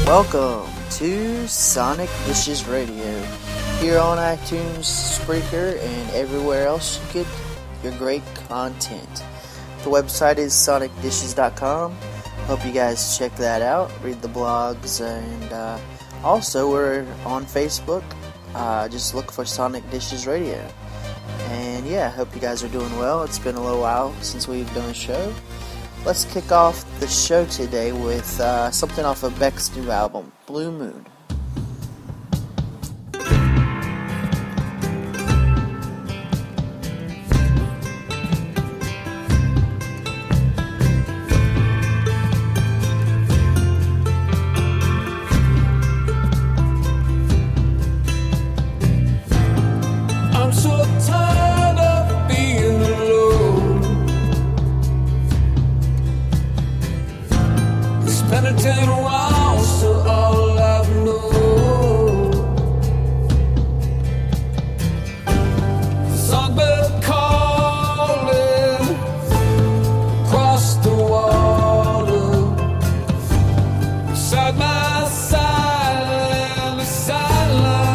Welcome to Sonic Dishes Radio, here on iTunes, Spreaker, and everywhere else you get your great content. The website is sonicdishes.com. Hope you guys check that out, read the blogs, and also we're on Facebook. Just look for Sonic Dishes Radio. And yeah, hope you guys are doing well. It's been a little while since we've done a show. Let's kick off the show today with something off of Beck's new album, Blue Moon. I'm so tired of being alone. It's been a 10 whiles to all I've known. Songbird calling across the water, beside my silent silence.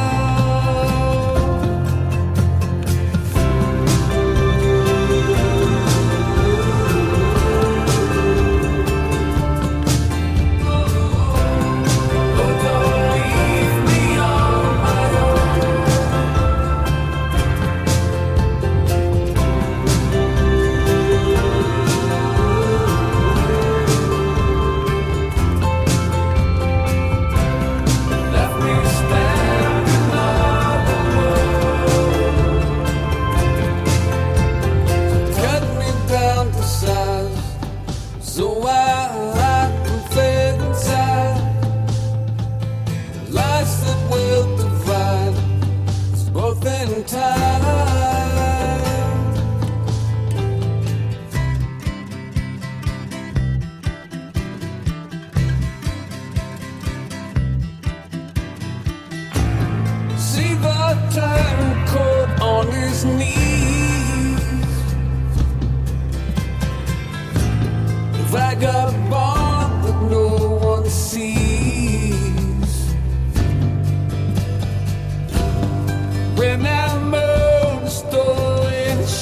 So I can fade inside. Lies that will divide us both in time. See the time caught on his knees, vagabond that no one sees. When I'm still in the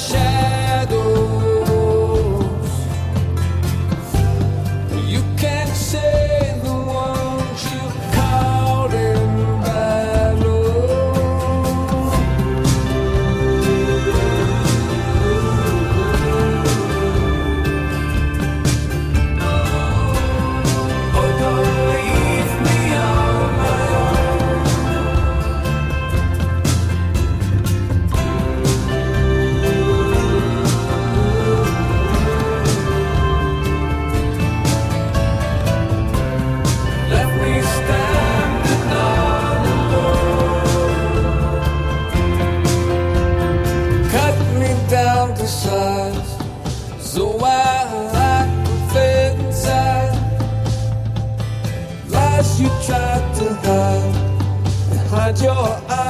shadows, you can't say the ones you caught in battle. So I can fade inside. Lies you tried to hide behind your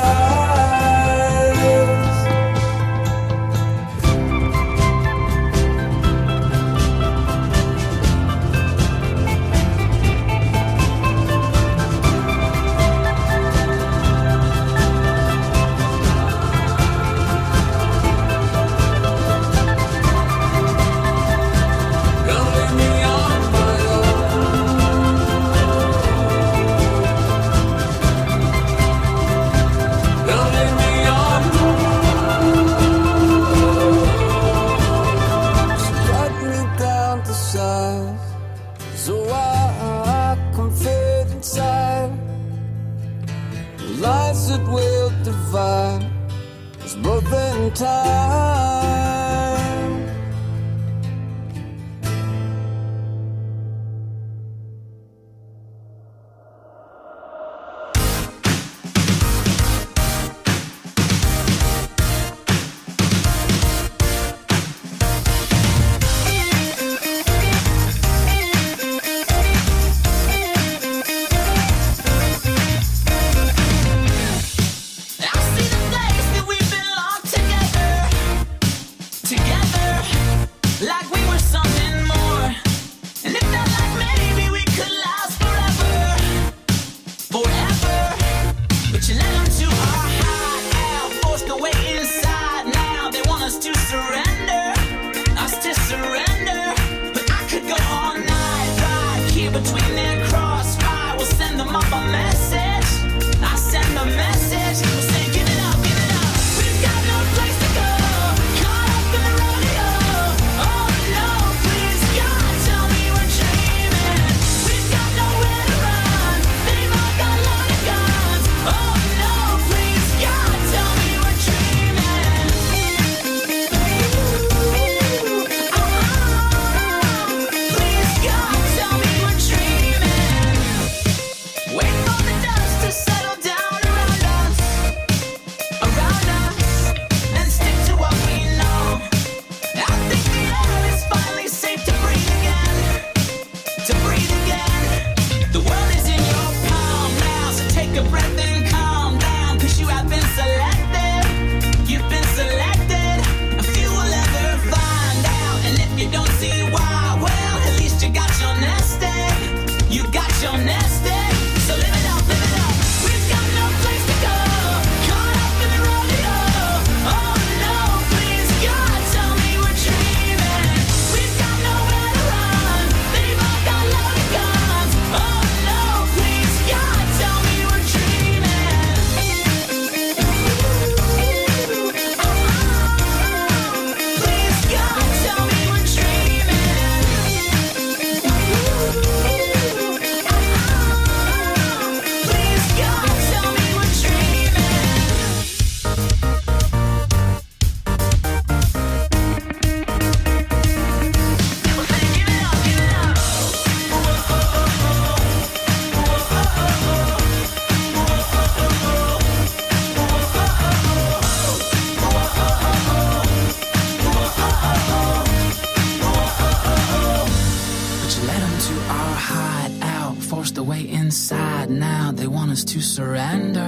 eyes. So I can fade inside. Lies that will divide us both in time. I see the days that we belong together. us to surrender,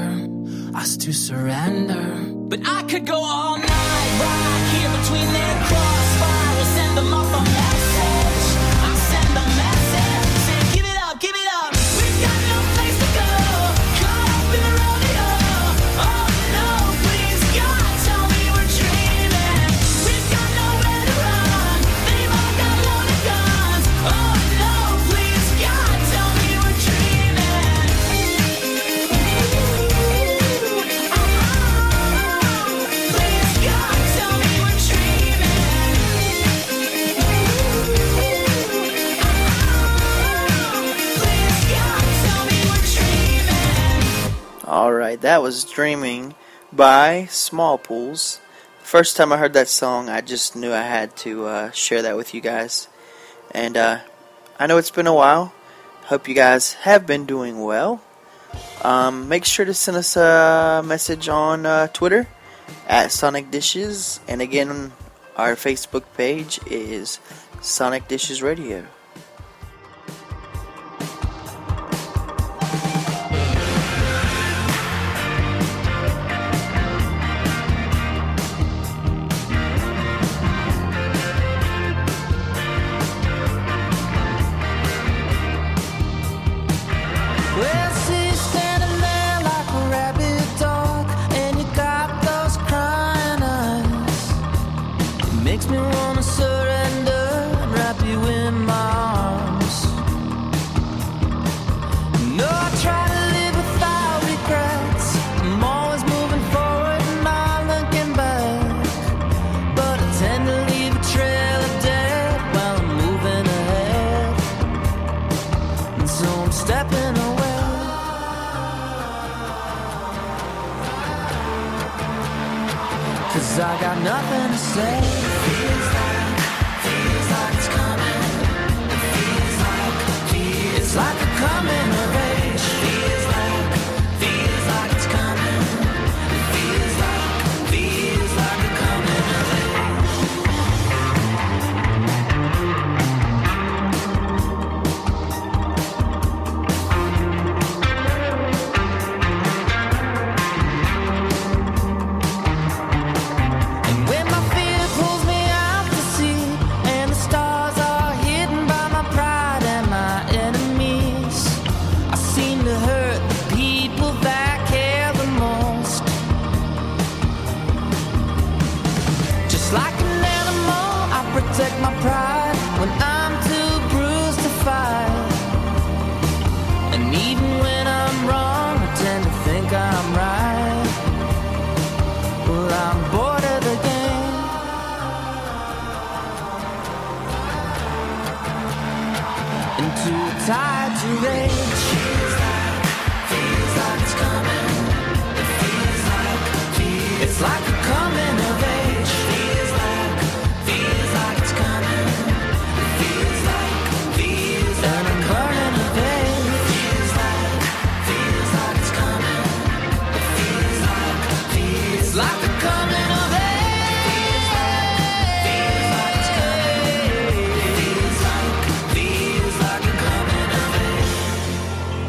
But I could go all night, right here between their crossfire. We'll send them off a message. I'll send a message. Say, give it up, give it up. We've got no place to go. Caught up in a rodeo. Oh no, please God, tell me we're dreaming. We've got nowhere to run. They've all got loaded guns. Oh no, please God, tell me we're dreaming. Please God, tell me we're dreaming. Please God, tell me we're dreaming. Alright, that was Dreaming by Small Pools. First time I heard that song, I just knew I had to share that with you guys. And I know it's been a while. Hope you guys have been doing well. Make sure to send us a message on Twitter at Sonic Dishes. And again, our Facebook page is Sonic Dishes Radio. Well, see you standing there like a rabid dog, and you got those crying eyes. It makes me wanna surrender and wrap you in my arms. No, I try to live without regrets. I'm always moving forward and not looking back, but I tend to leave a trail of death while I'm moving ahead. And so I'm stepping away. 'Cause I got nothing to say. Feels like it's coming. It feels like a coming of age. Feels like it's coming. It feels like a coming of age. And when my fear pulls me out to sea, and the stars are hidden by my pride and my enemies, I seem to hurt the people that care the most. Just like an animal, I protect my pride when I'm too bruised to fight. And even when I'm wrong, I tend to think I'm right. Well, I'm bored of the game, and too tired to rage. Feels like it's coming. It's like a coming of age. Feels like it's coming. And I'm burning of age. Feels like it's coming. It's like a coming of age. Feels like it's coming. Feels like a coming of age.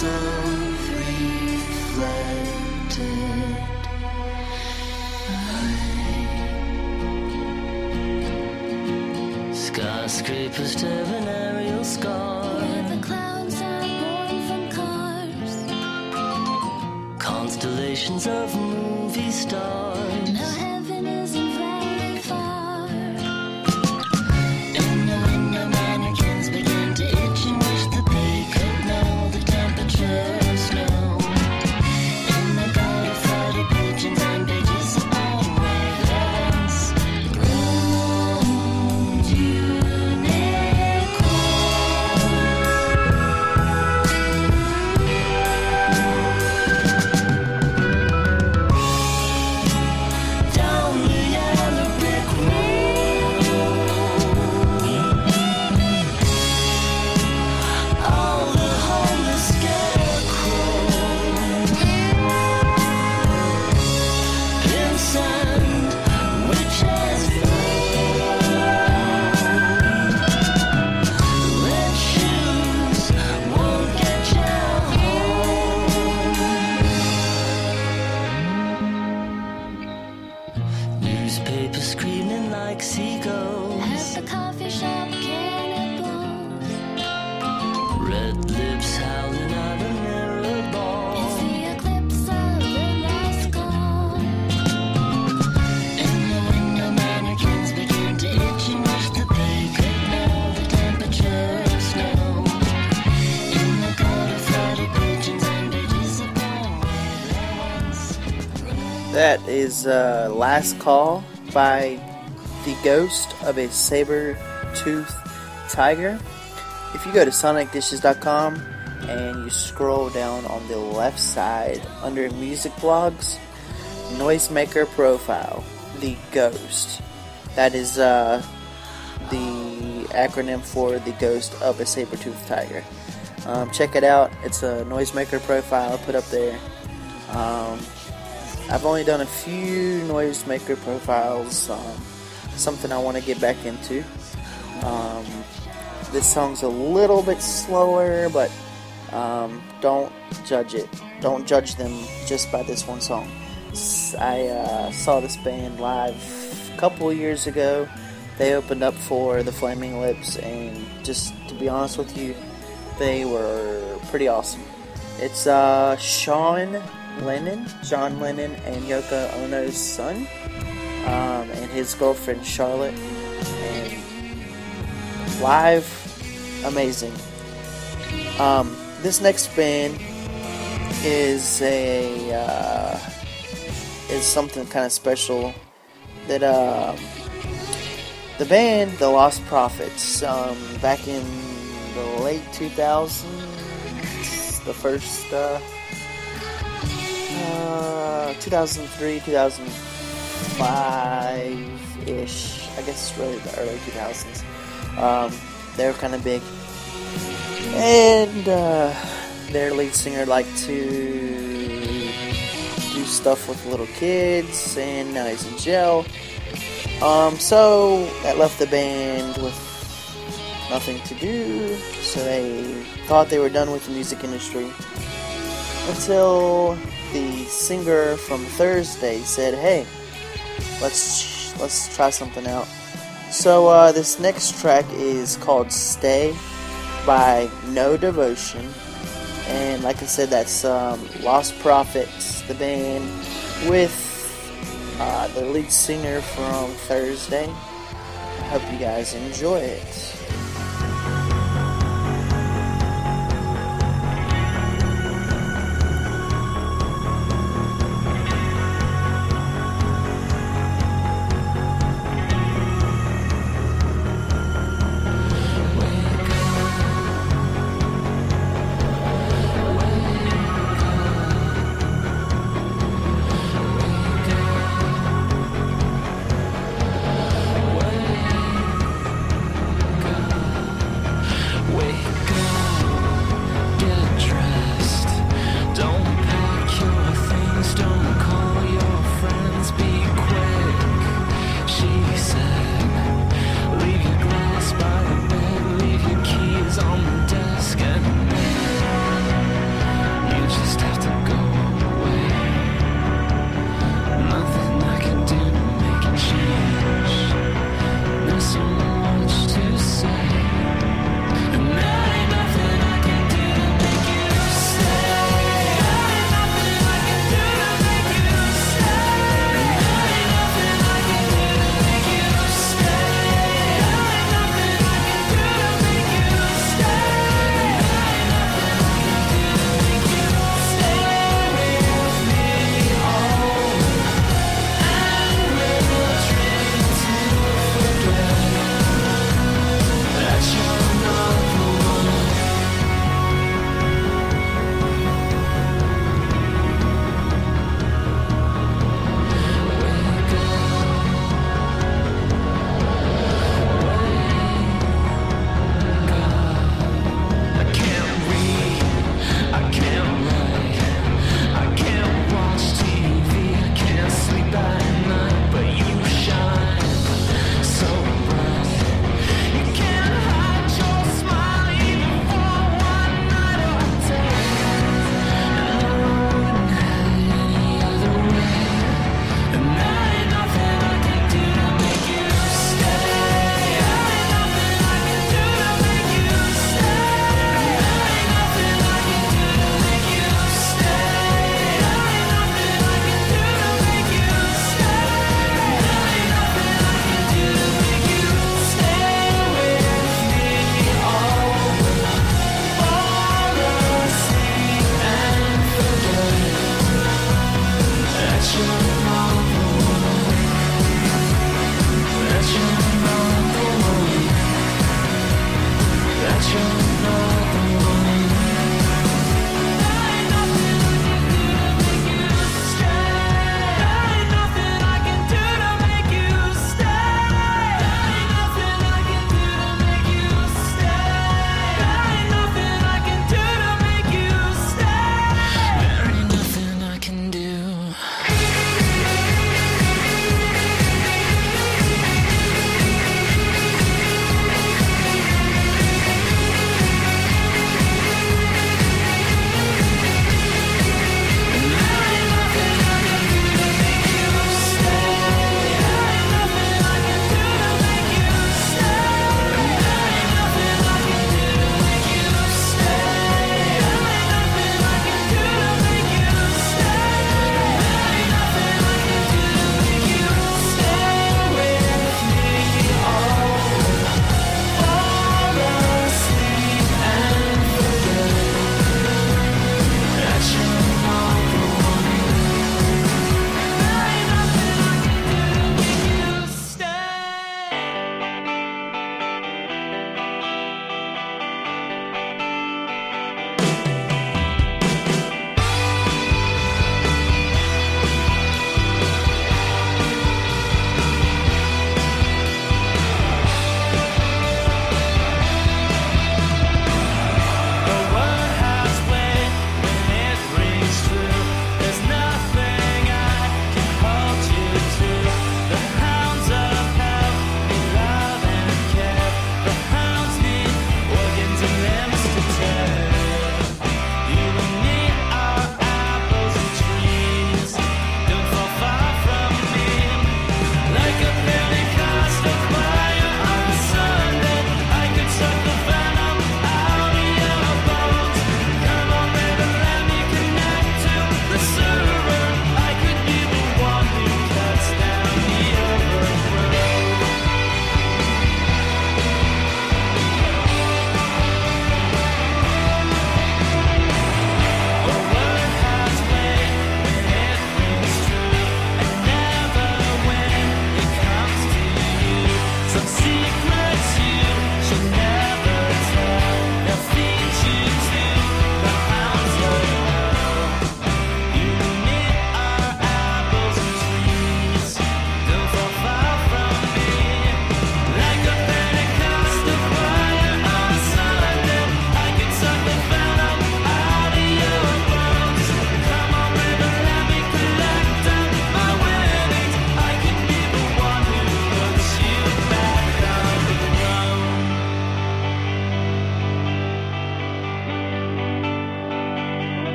of reflected light. Skyscrapers tearing aerial scars, where the clouds are born from cars. Constellations of movie stars. Now heaven isn't very far. In the window, mannequins begin to itch and wish that they could know the temperature of snow. In the garden, flooded pigeons and pages upon wavelengths. Bloomed down the yellow brick road. All the homeless scarecrows, pimps and witches red shoes won't get you home. Newspapers screaming like seagulls. At the coffee shop, cannibals. Red lips howling out a mirror ball. It's the eclipse of the last call. In the window, mannequins begin to itch and wish that they could know the temperature of snow. In the garden, flooded pigeons and pages upon wavelengths. That is Last Call by The Ghost of a Saber-Toothed Tiger. If you go to sonicdishes.com and you scroll down on the left side under music blogs, Noisemaker Profile, The Ghost. That is the acronym for The Ghost of a Saber-Toothed Tiger. Check it out. It's a Noisemaker profile put up there. I've only done a few Noisemaker profiles, something I want to get back into. This song's a little bit slower, but don't judge it. Don't judge them just by this one song. I saw this band live a couple of years ago. They opened up for the Flaming Lips, and just to be honest with you, they were pretty awesome. It's John Lennon and Yoko Ono's son, and his girlfriend Charlotte, and live, amazing. This next band is something kind of special. That the band, The Lost Prophets, back in the late 2000s, the first 2003, 2005-ish, I guess really the early 2000s. They were kind of big, and their lead singer liked to do stuff with little kids, and now he's in jail. So that left the band with nothing to do, so they thought they were done with the music industry, until the singer from Thursday said, "Hey, let's try something out." So this next track is called "Stay" by No Devotion, and like I said, that's Lost Prophets, the band, with the lead singer from Thursday. I hope you guys enjoy it.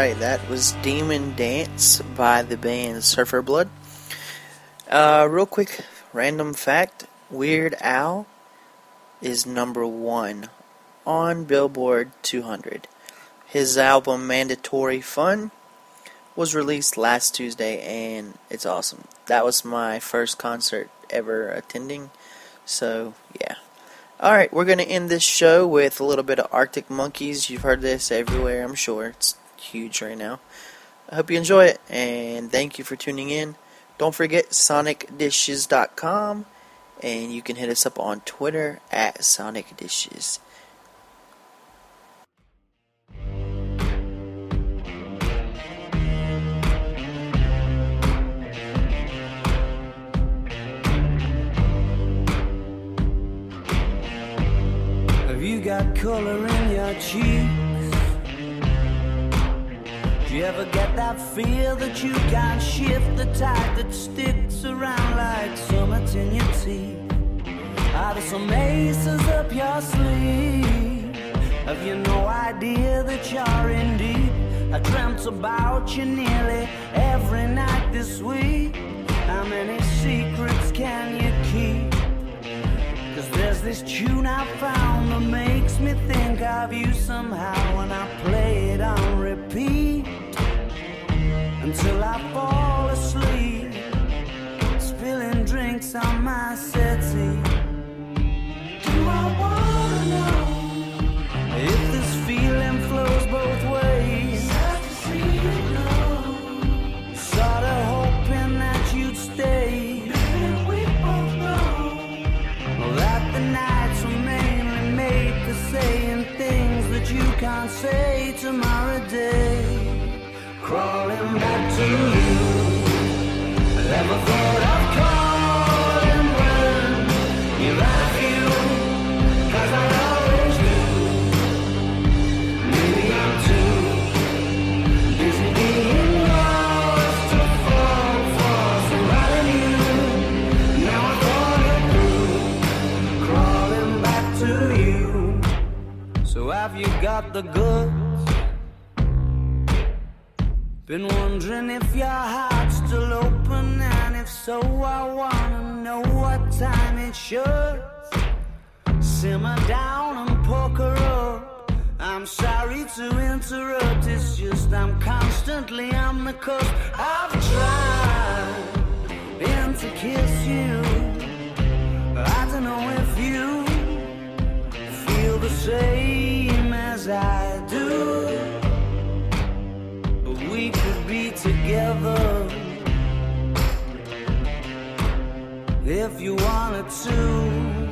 Alright, that was Demon Dance by the band Surfer Blood. Real quick, random fact, Weird Al is number 1 on Billboard 200. His album Mandatory Fun was released last Tuesday, and it's awesome. That was my first concert ever attending, so yeah. Alright, we're going to end this show with a little bit of Arctic Monkeys. You've heard this everywhere, I'm sure. It's huge right now. I hope you enjoy it, and thank you for tuning in. Don't forget sonicdishes.com, and you can hit us up on Twitter at sonicdishes. Have you got color in your cheeks? Do you ever get that feel that you can't shift, the tide that sticks around like summits in your teeth? Are there some aces up your sleeve? Have you no idea that you're in deep? I dreamt about you nearly every night this week. How many secrets can you keep? 'Cause there's this tune I found that makes me think of you somehow, and I play it on repeat until I fall asleep, spilling drinks on my settee. Do I wanna know if this feeling flows both ways? Sad to see you go. Sorta hoping that you'd stay. Baby, we both know that the nights were mainly made for saying things that you can't say tomorrow day. Crawling back to you, never thought of calling when you're out of you, 'cause I always do. Maybe I'm too busy being lost to fall for somebody new. Now I thought it through, crawling back to you. So have you got the goods? Been wondering if your heart's still open, and if so, I wanna know what time it should. Simmer down and poker up. I'm sorry to interrupt, it's just I'm constantly on the cusp. I've tried been to kiss you. I don't know if you feel the same as I do. We could be together if you wanted to.